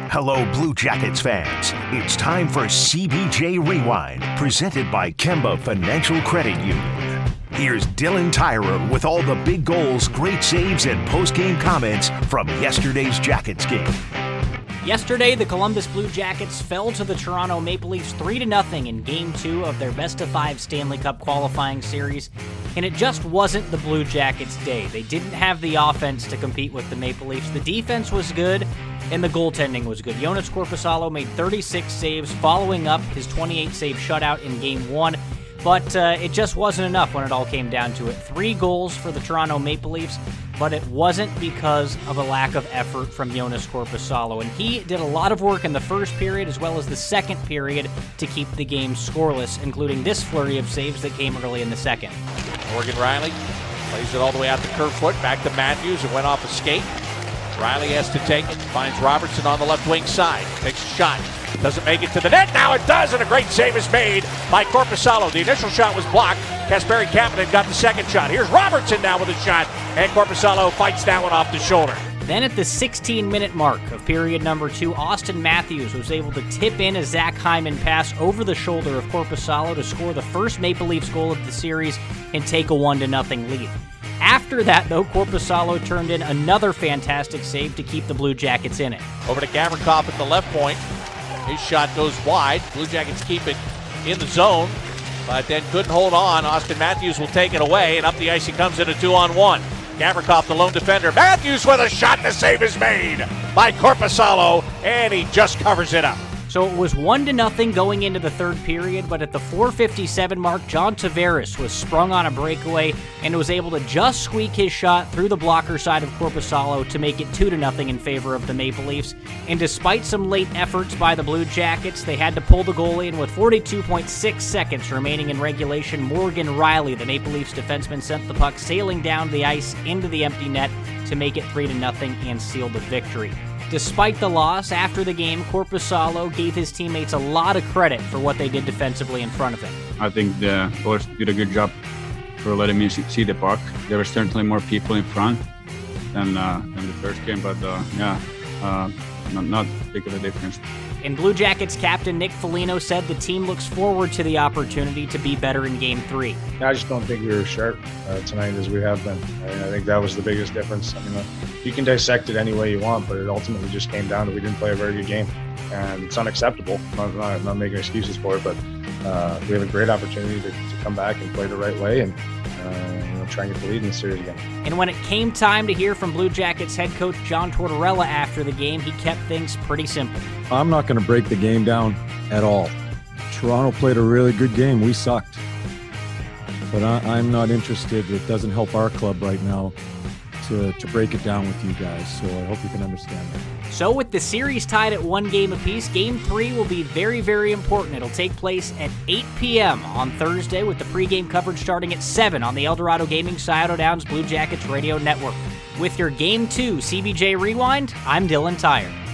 Hello, Blue Jackets fans. It's time for CBJ Rewind, presented by Kemba Financial Credit Union. Here's Dylan Tyrer with all the big goals, great saves, and post-game comments from yesterday's Jackets game. Yesterday, the Columbus Blue Jackets fell to the Toronto Maple Leafs 3-0 in Game 2 of their best-of-5 Stanley Cup qualifying series, and it just wasn't the Blue Jackets' day. They didn't have the offense to compete with the Maple Leafs. The defense was good, and the goaltending was good. Joonas Korpisalo made 36 saves following up his 28-save shutout in Game 1, but it just wasn't enough when it all came down to it. 3 goals for the Toronto Maple Leafs, but it wasn't because of a lack of effort from Joonas Korpisalo, and he did a lot of work in the first period as well as the second period to keep the game scoreless, including this flurry of saves that came early in the second. Morgan Rielly plays it all the way out to curve foot, back to Matthews, and went off a skate. Rielly has to take it, finds Robertson on the left wing side, takes a shot, doesn't make it to the net, now it does, and a great save is made by Korpisalo. The initial shot was blocked, Kasperi Kapanen got the second shot. Here's Robertson now with a shot, and Korpisalo fights that one off the shoulder. Then at the 16-minute mark of period number 2, Austin Matthews was able to tip in a Zach Hyman pass over the shoulder of Korpisalo to score the first Maple Leafs goal of the series and take a 1-0 lead. After that, though, Korpisalo turned in another fantastic save to keep the Blue Jackets in it. Over to Gavrikov at the left point. His shot goes wide. Blue Jackets keep it in the zone, but then couldn't hold on. Austin Matthews will take it away, and up the ice he comes in a 2-on-1. Gavrikov, the lone defender. Matthews with a shot, and the save is made by Korpisalo, and he just covers it up. So it was 1-0 going into the third period, but at the 4:57 mark, John Tavares was sprung on a breakaway and was able to just squeak his shot through the blocker side of Korpisalo to make it 2-0 in favor of the Maple Leafs. And despite some late efforts by the Blue Jackets, they had to pull the goalie, and with 42.6 seconds remaining in regulation, Morgan Rielly, the Maple Leafs defenseman, sent the puck sailing down the ice into the empty net to make it 3-0 and seal the victory. Despite the loss, after the game, Korpisalo gave his teammates a lot of credit for what they did defensively in front of him. I think the boys did a good job for letting me see the puck. There were certainly more people in front than the first game, but not big of a difference. And Blue Jackets captain Nick Foligno said the team looks forward to the opportunity to be better in Game 3. I just don't think we were sharp tonight as we have been. I think that was the biggest difference. I mean, you can dissect it any way you want, but it ultimately just came down to we didn't play a very good game. And it's unacceptable. I'm not making excuses for it, but we have a great opportunity to come back and play the right way and try and get the lead in the series again. And when it came time to hear from Blue Jackets head coach John Tortorella after the game, he kept things pretty simple. I'm not going to break the game down at all. Toronto played a really good game. We sucked. But I'm not interested. It doesn't help our club right now to break it down with you guys. So I hope you can understand that. So with the series tied at 1 game apiece, Game 3 will be very, very important. It'll take place at 8 p.m. on Thursday with the pregame coverage starting at 7 on the Eldorado Gaming Scioto Downs Blue Jackets Radio Network. With your Game 2 CBJ Rewind, I'm Dylan Tyrer.